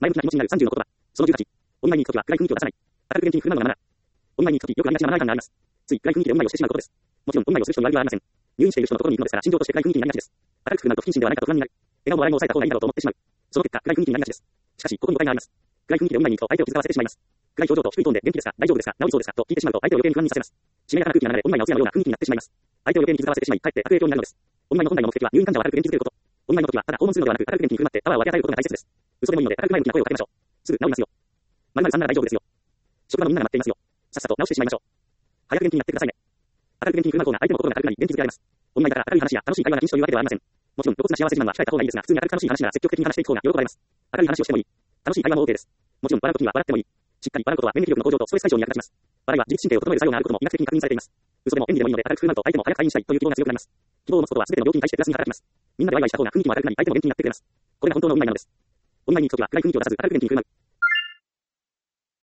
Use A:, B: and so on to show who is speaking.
A: 前向きな気持ちになる30の言葉。その18。お見舞いに行くときは暗い雰囲気を出さない。明るく元気に振る舞うのがマナー。お見舞いに行くときよくありがちなマナー違反があります。つい暗い雰囲気でお見舞いをしてしまうことです。もちろんお見舞いをする人に悪気はありません。入院している人のところに行くのですから心情として暗い雰囲気になりがちです。明るく振る舞うと不謹慎ではないかと不安になる。笑顔も笑いも抑えた方がいいだろうと思ってしまう。その結果暗い雰囲気になりがちです。しかしここに誤解があります。暗い雰囲気でお見舞いに行くと相手を気遣わせてしまいます。暗い表情と低いトーンで元気ですか大丈夫ですか治りそうですかと聞いてしまうと相手を余計に不安にさせます。しめやかな空気が流れお見舞いのお通夜のような雰囲気になってしまいます。相手を余計に気遣わせてしまいかえって悪影響になるのです。お見舞いの本来の目的は入院患者を明るく元気づけること。お見舞いの時はただ訪問するのではなく明るく元気に振る舞ってパワーを分け与えることが大切です。嘘でもいいので明るく前向きな声をかけましょう。すぐ治りますよ。〇〇さんなら大丈夫ですよ。職場のみんなが待っていますよ。さっさと治してしまいましょう。早く元気になってくださいね。明るく元気に振る舞う方が相手の心が軽くなり元気づけられます。お見舞いだから明るい話や楽しい会話が禁止というわけではありません。もちろん露骨な幸せ自慢は控えた方がいいですが、普通に明るく楽しい話なら積極的に話していく方が喜ばれます。明るい話をしてもいい。楽しい会話も OK です。もちろん笑う時には笑ってもいい。しっかり笑うことは免疫力の向上とストレス解消に役立ちます。笑いは自律神経を整える作用があることも医学的に確認されています。嘘でも演技でもいいので明るく振る舞うと相手も早く退院したいという希望が強くなります。希望を持つことは全ての病気に対してプラスに働きます。みんなでワイワイした方が雰囲気も明るくなり相手も元気になってくれます。これが本当のお見舞いなのです。お見舞いに行くときは暗い雰囲気を出さず明るく元気に振る舞う。